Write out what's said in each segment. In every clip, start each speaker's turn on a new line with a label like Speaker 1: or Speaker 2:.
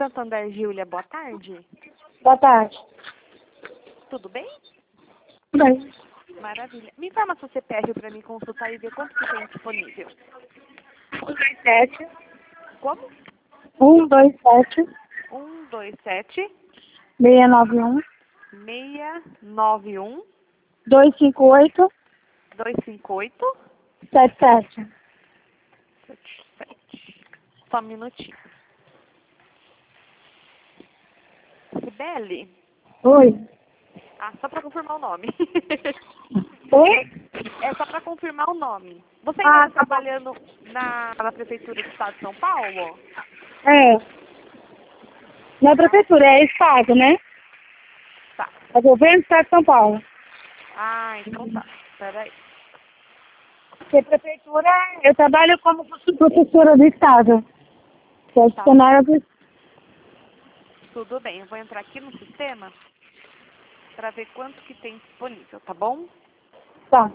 Speaker 1: Santander, Júlia, boa tarde.
Speaker 2: Boa tarde.
Speaker 1: Tudo bem?
Speaker 2: Bem.
Speaker 1: Maravilha. Me informa seu CPF para mim consultar e ver quanto que tem disponível.
Speaker 2: 127.
Speaker 1: Como?
Speaker 2: 127.
Speaker 1: 127
Speaker 2: 691.
Speaker 1: 691
Speaker 2: 258.
Speaker 1: 258
Speaker 2: 77.
Speaker 1: 77. Só um minutinho. Sibeli?
Speaker 2: Oi.
Speaker 1: Ah, só para confirmar o nome.
Speaker 2: Oi?
Speaker 1: É só para confirmar o nome. Você ainda
Speaker 2: Ah,
Speaker 1: está trabalhando na Prefeitura do Estado de São Paulo?
Speaker 2: É. Não é prefeitura, é estado, né?
Speaker 1: Tá.
Speaker 2: É governo do estado de São Paulo.
Speaker 1: Ah, então tá. Peraí.
Speaker 2: Porque prefeitura, eu trabalho como professora do estado. Que é funcionária do
Speaker 1: Tudo bem, eu vou entrar aqui no sistema para ver quanto que tem disponível, tá bom?
Speaker 2: Tá.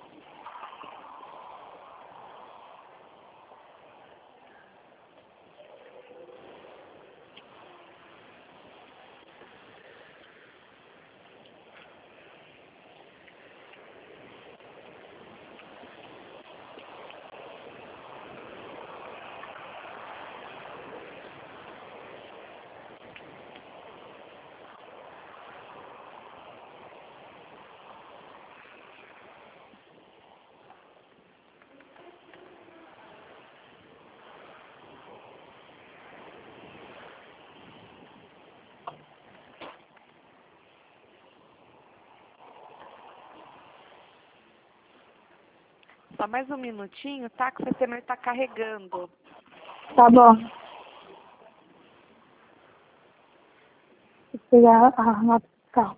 Speaker 1: Só mais um minutinho, tá? Que o sistema está carregando.
Speaker 2: Tá bom. Vou pegar a nota fiscal.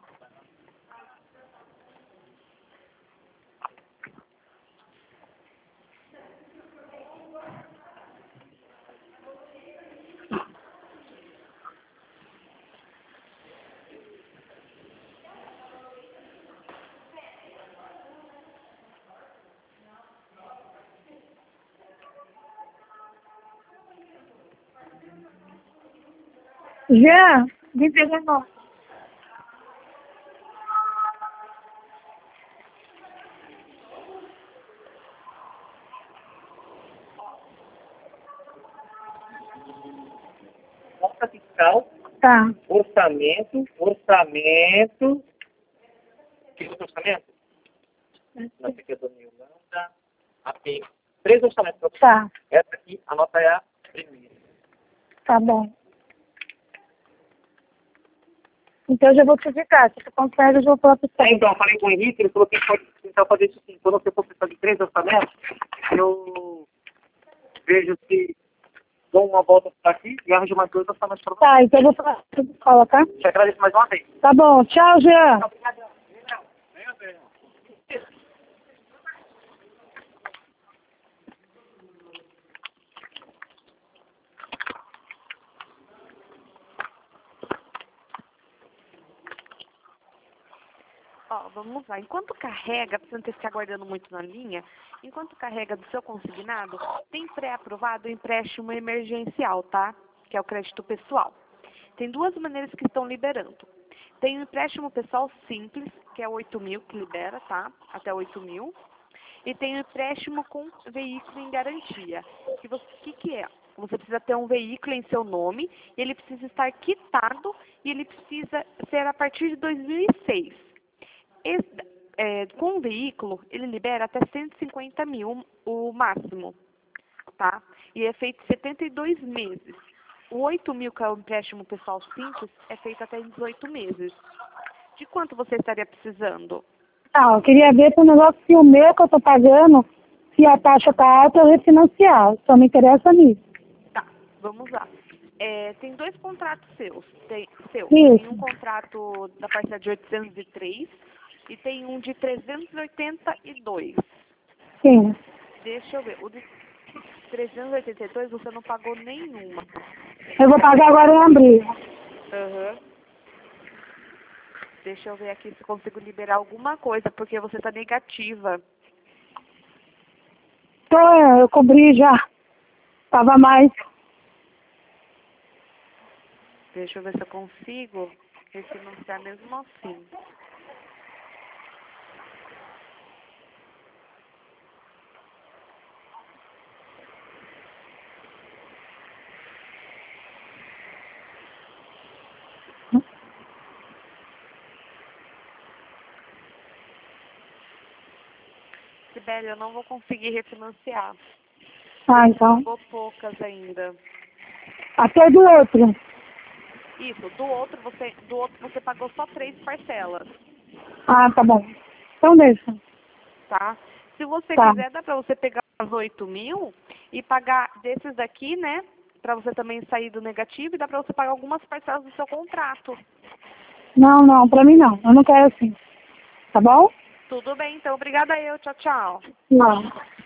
Speaker 2: Já? Vem pegar a nota.
Speaker 3: Nota fiscal,
Speaker 2: Tá.
Speaker 3: orçamento. Que outro orçamento? Nota aqui é Dona Yolanda. Aqui. 3 orçamentos para você.
Speaker 2: Tá.
Speaker 3: Essa aqui, a nota é a primeira.
Speaker 2: Tá bom. Então eu já vou te ficar. Se tu consegue, eu vou falar pro
Speaker 3: É,
Speaker 2: você.
Speaker 3: então, eu falei com o Henrique, ele falou que pode tentar fazer isso sim. Quando você for precisar de 3 orçamentos, eu vejo se dou uma volta por aqui e arranjo mais 2 orçamentos para você.
Speaker 2: Tá, então eu vou falar pra escola, tá?
Speaker 3: Te agradeço mais uma vez.
Speaker 2: Tá bom. Tchau, Jean.
Speaker 3: Obrigado. Venha, venha.
Speaker 1: Ó, vamos lá. Enquanto carrega, pra você não ter que ficar aguardando muito na linha, enquanto carrega do seu consignado, tem pré-aprovado o empréstimo emergencial, tá? Que é o crédito pessoal. Tem duas maneiras que estão liberando. Tem o empréstimo pessoal simples, que é 8.000 que libera, tá? Até 8.000. E tem o empréstimo com veículo em garantia. Que é? Você precisa ter um veículo em seu nome, ele precisa estar quitado e ele precisa ser a partir de 2006. Com o veículo, ele libera até 150 mil o máximo, tá? E é feito 72 meses. O 8.000, que é o empréstimo pessoal simples, é feito até 18 meses. De quanto você estaria precisando?
Speaker 2: Ah, eu queria ver pro negócio se o meu que eu tô pagando, se a taxa tá alta, eu refinanciar. Só me interessa nisso.
Speaker 1: Tá, vamos lá. Tem dois contratos seus. Tem
Speaker 2: Isso.
Speaker 1: um contrato da parcela de 803 e tem um de 382.
Speaker 2: Sim.
Speaker 1: Deixa eu ver. O de 382 você não pagou nenhuma.
Speaker 2: Eu vou pagar agora em abril.
Speaker 1: Aham. Deixa eu ver aqui se consigo liberar alguma coisa, porque você está negativa.
Speaker 2: Então, eu cobri já. Tava mais.
Speaker 1: Deixa eu ver se eu consigo refinanciar mesmo assim. Sibeli, eu não vou conseguir refinanciar.
Speaker 2: Ah, então.
Speaker 1: Pagou poucas ainda.
Speaker 2: Até do outro.
Speaker 1: Isso, do outro você pagou só 3 parcelas,
Speaker 2: Ah, tá bom. Então deixa.
Speaker 1: tá? Se você
Speaker 2: Tá.
Speaker 1: quiser, dá pra você pegar os 8.000 e pagar desses daqui, né? Pra você também sair do negativo e dá pra você pagar algumas parcelas do seu contrato.
Speaker 2: Não, pra mim não. Eu não quero assim. Tá bom?
Speaker 1: Tudo bem, então. Obrigada eu. Tchau, tchau.
Speaker 2: Não.